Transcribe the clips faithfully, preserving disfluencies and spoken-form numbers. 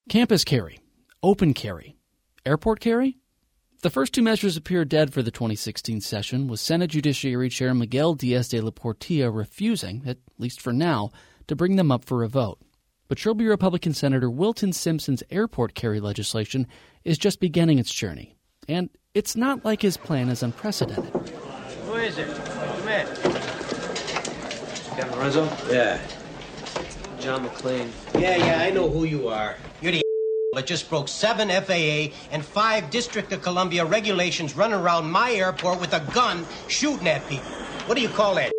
Campus carry, open carry, airport carry? The first two measures appear dead for the twenty sixteen session, with Senate Judiciary Chair Miguel Diaz de la Portilla refusing, at least for now, to bring them up for a vote. But Trilby Republican Senator Wilton Simpson's airport carry legislation is just beginning its journey. And it's not like his plan is unprecedented. Who is it? Come in. Captain Lorenzo? Yeah. John McClane. Yeah, yeah, I know who you are. You're the that just broke seven F A A and five District of Columbia regulations running around my airport with a gun shooting at people. What do you call that?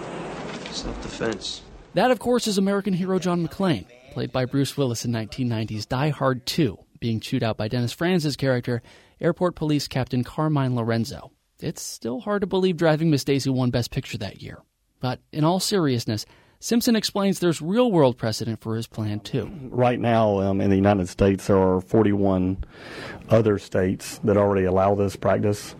Self-defense. That, of course, is American hero John McClane, played by Bruce Willis in nineteen ninety's Die Hard two, being chewed out by Dennis Franz's character, Airport Police Captain Carmine Lorenzo. It's still hard to believe Driving Miss Daisy won Best Picture that year. But in all seriousness, Simpson explains there's real-world precedent for his plan, too. Right now, um, in the United States, there are forty-one other states that already allow this practice,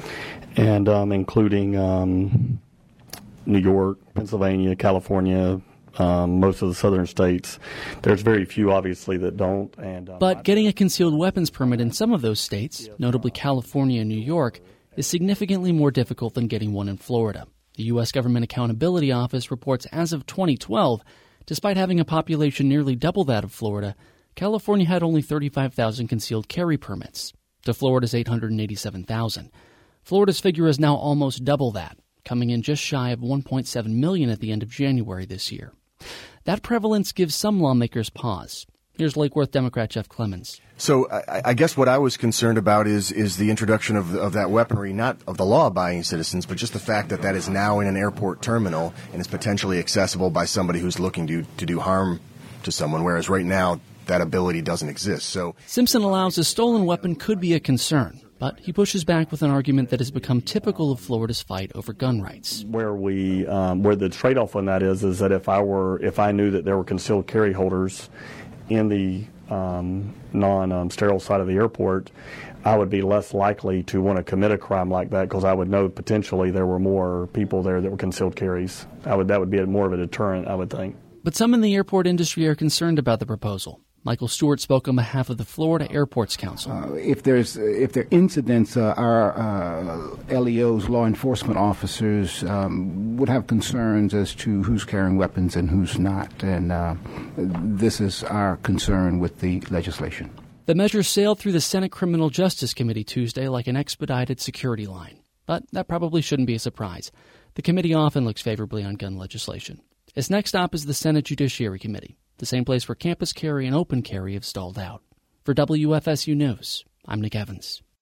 and um, including um, New York, Pennsylvania, California, um, most of the southern states. There's very few, obviously, that don't. And um, But getting a concealed weapons permit in some of those states, notably California and New York, is significantly more difficult than getting one in Florida. The U S Government Accountability Office reports as of twenty twelve, despite having a population nearly double that of Florida, California had only thirty-five thousand concealed carry permits, to Florida's eight hundred eighty-seven thousand. Florida's figure is now almost double that, coming in just shy of one point seven million at the end of January this year. That prevalence gives some lawmakers pause. Here's Lake Worth Democrat Jeff Clemens. So I, I guess what I was concerned about is is the introduction of of that weaponry, not of the law-abiding citizens, but just the fact that that is now in an airport terminal and is potentially accessible by somebody who's looking to to do harm to someone, whereas right now that ability doesn't exist. So Simpson allows a stolen weapon could be a concern, but he pushes back with an argument that has become typical of Florida's fight over gun rights. Where we um, where the trade-off on that is is that if I were if I knew that there were concealed carry holders in the um, non-sterile um, side of the airport, I would be less likely to want to commit a crime like that because I would know potentially there were more people there that were concealed carries. I would that would be a, more of a deterrent, I would think. But some in the airport industry are concerned about the proposal. Michael Stewart spoke on behalf of the Florida Airports Council. Uh, if there's if there are incidents, uh, our uh, L E Os, law enforcement officers, um, would have concerns as to who's carrying weapons and who's not, and uh, this is our concern with the legislation. The measure sailed through the Senate Criminal Justice Committee Tuesday like an expedited security line, but that probably shouldn't be a surprise. The committee often looks favorably on gun legislation. Its next stop is the Senate Judiciary Committee, the same place where campus carry and open carry have stalled out. For W F S U News, I'm Nick Evans.